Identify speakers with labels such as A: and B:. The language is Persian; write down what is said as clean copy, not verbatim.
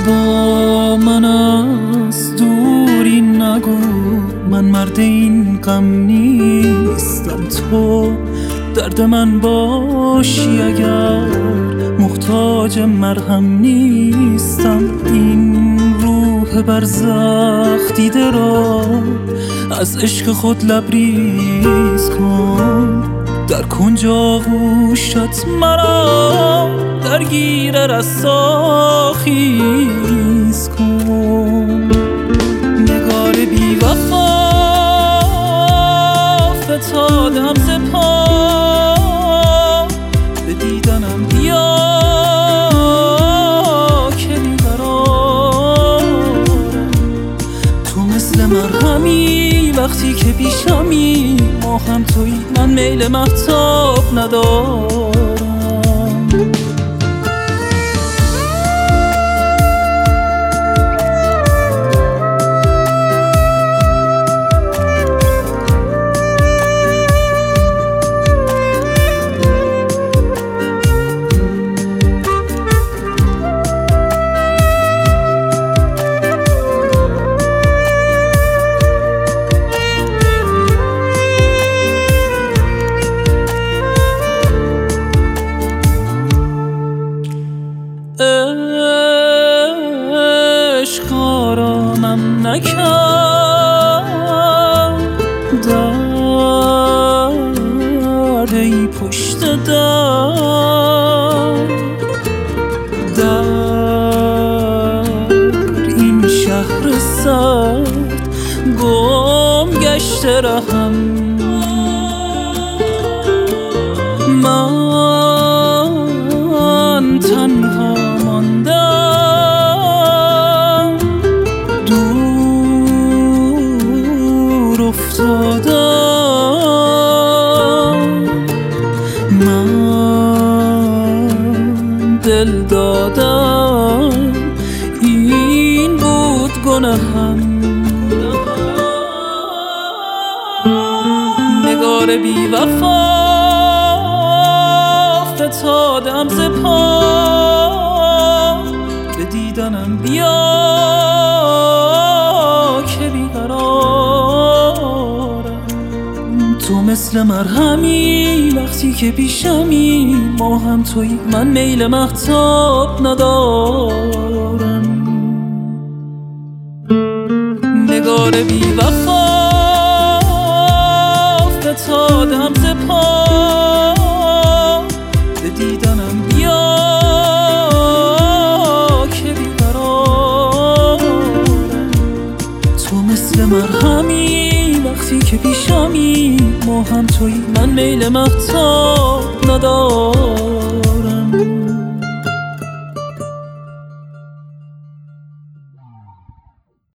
A: با من از دوری نگو، من مرد این غم نیستم. تو درد من باشی اگر محتاج مرهم نیستم. این روح برزخ دیده را از عشق خود لبریز کن. در کنج آغوشت مرا درگیر رستاخیز کن. نگار بی وفا فتادم ز پا، به دیدنم بیا که بیقرارم. تو مثل مرهمی وقتی که پیشمی، ما هم تویی من میل مهتاب ندارم. عشق آرامم نکرد، درد ای پشت در این شهر سرد گم گشته رهم. من تنها ماندم، دور افتادم. من دل دادم، این بود گناهم. نگار بی وفا فتادم ز پا، به دیدنم بیا که بیقرارم. تو مثل مرهمی وقتی که پیشمی، ما هم تویی من میل مهتاب ندارم. نگار بی وفا فتادم ز پا، به دیدنم بیا که بیقرارم. تو مثل مرهمی وقتی که پیشمی، ما هم تویی من میل مهتاب ندارم.